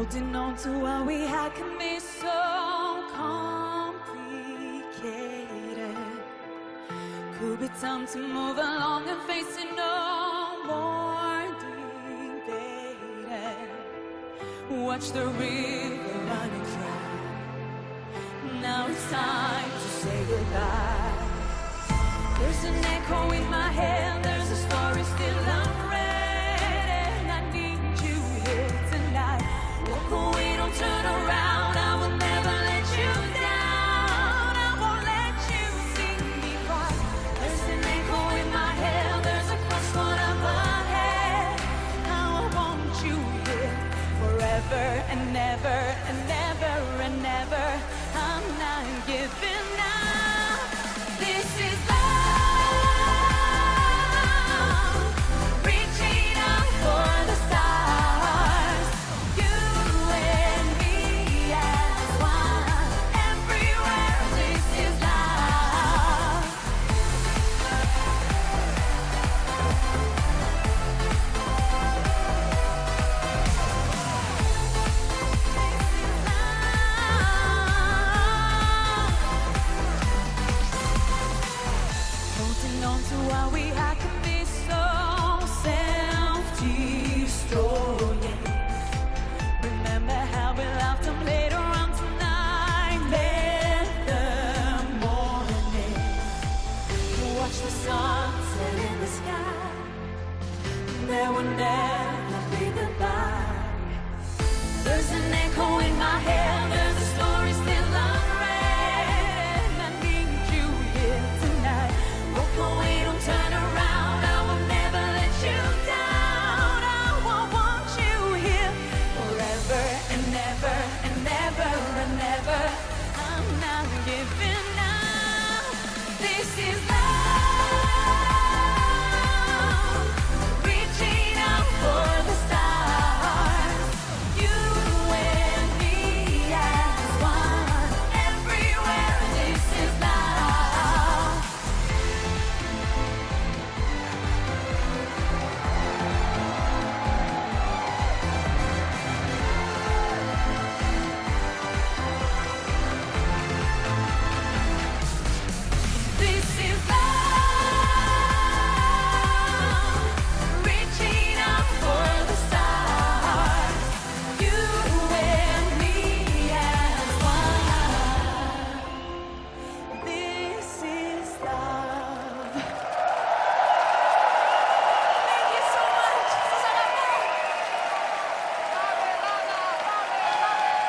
Holding on to what we had can be so complicated. Could be time to move along and face it, no more debating. Watch the river running dry. Now it's time to say goodbye. There's an echo in my head, there's a story still unread, and I need you here tonight. Walk away, don't turn around, I will never let you down. I won't let you see me cry. There's an echo in my head, there's a crossroad up ahead. Now I want you here forever and never and never and never. I'm not giving up. This is love, reaching out for the stars. You and me as one, everywhere. This is love. Holding on to what we had can be so self-destroying. Remember how we laughed and played around tonight. Let the morning watch the sun set in the sky. There will never be goodbye. There's an echo in my head, there's a story still unread. I need you here tonight. Walk away, don't turn around, I will never let you down. I will want you here forever and never and never and never. I'm not giving up. This is